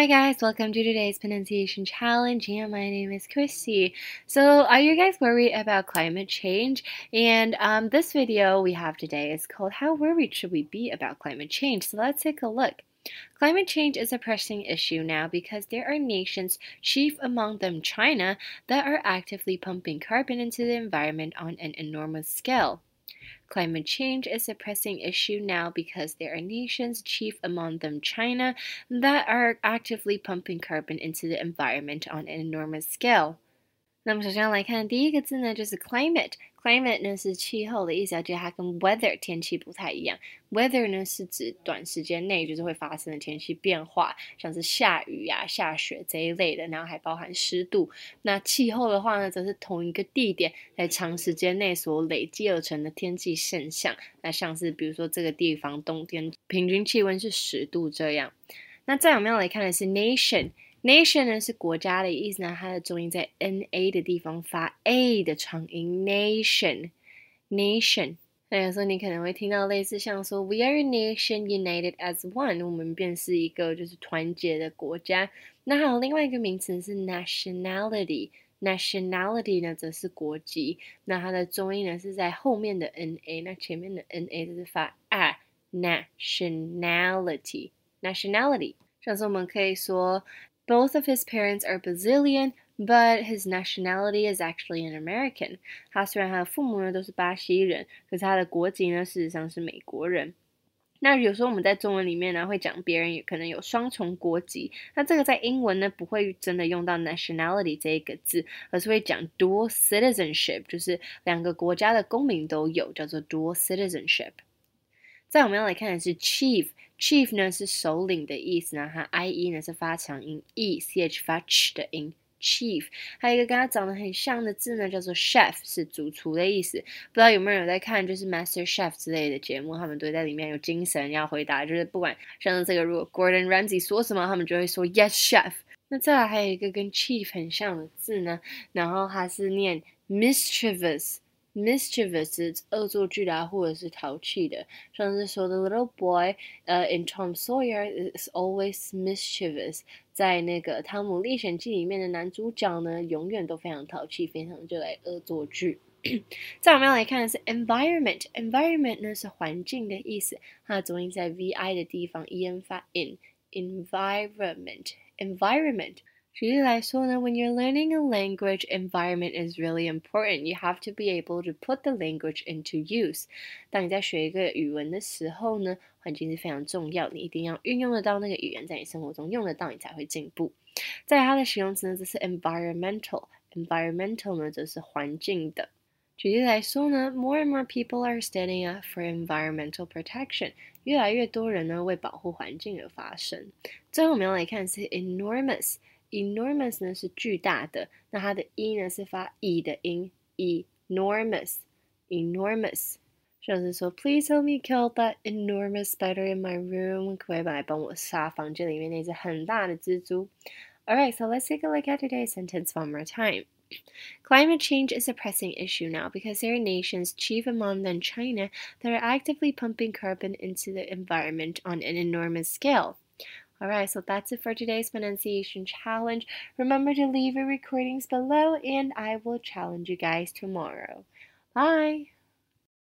Hi guys, welcome to today's pronunciation challenge, and my name is Christy. So, are you guys worried about climate change? And this video we have today is called How Worried Should We Be About Climate Change? So let's take a look. Climate change is a pressing issue now because there are nations, chief among them China, that are actively pumping carbon into the environment on an enormous scale. Climate change is a pressing issue now because there are nations, chief among them China, that are actively pumping carbon into the environment on an enormous scale. 那么首先来看第一个字呢，就是 climate。climate 呢是气候的意思，而且它跟 weather 天气不太一样。weather 呢是指短时间内就是会发生的天气变化，像是下雨啊、下雪这一类的，然后还包含湿度。那气候的话呢，则是同一个地点在长时间内所累积而成的天气现象。那像是比如说这个地方冬天平均气温是10度这样。那再我们要来看的是 nation。nation 呢是国家的意思呢，它的重音在 na 的地方发 a 的长音 nation。那有时候你可能会听到类似像说 We are a nation united as one， 我们便是一个就是团结的国家。那还有另外一个名词是 nationality。nationality 呢则是国籍，那它的重音呢是在后面的 na， 那前面的 na 就是发 a nationality。像是我们可以说Both of his parents are Brazilian, but his nationality is actually an American. 他虽然他的父母呢都是巴西人，可是他的国籍呢事实上是美国人。那有时候我们在中文里面呢会讲别人也可能有双重国籍，那这个在英文呢不会真的用到 nationality 这一个字，而是会讲 dual citizenship， 就是两个国家的公民都有，叫做 dual citizenship。再我们要来看的是 chief 呢是首领的意思呢，它 ie 呢是发长音 ch 发 ch 的音 chief。还有一个跟它长得很像的字呢，叫做 chef， 是主厨的意思。不知道有没有人在看就是 Master Chef 之类的节目，他们都在里面有精神要回答，就是不管像是这个如果 Gordon Ramsay 说什么，他们就会说 yes chef。那再来还有一个跟 chief 很像的字呢，然后它是念 mischievous。mischievous 是恶作剧的或者是淘气的，像是说 The little boy in Tom Sawyer is always mischievous， 在那个汤姆历险记里面的男主角呢永远都非常淘气，非常热爱恶作剧。再我们要来看的是 environment 呢是环境的意思，它的重音在 vi 的地方 en 发 in environment。举例来说呢 when you're learning a language, environment is really important. You have to be able to put the language into use. 当你在学一个语文的时候呢，环境是非常重要，你一定要运用得到那个语言，在你生活中用得到，你才会进步。再来它的形容词呢，则是 environmental 呢则是环境的。举例来说呢 more and more people are standing up for environmental protection. 越来越多人呢为保护环境而发声。最后我们要来看的是 enormous 呢是巨大的，那它的 e 呢是发 e 的音 enormous。像是说 Please help me kill that enormous spider in my room， 可不可以来帮我杀房间里面那只很大的蜘蛛。Alright, so let's take a look at today's sentence one more time. Climate change is a pressing issue now because there are nations, chief among them China, that are actively pumping carbon into the environment on an enormous scale. Alright, so that's it for today's pronunciation challenge. Remember to leave your recordings below and I will challenge you guys tomorrow. Bye!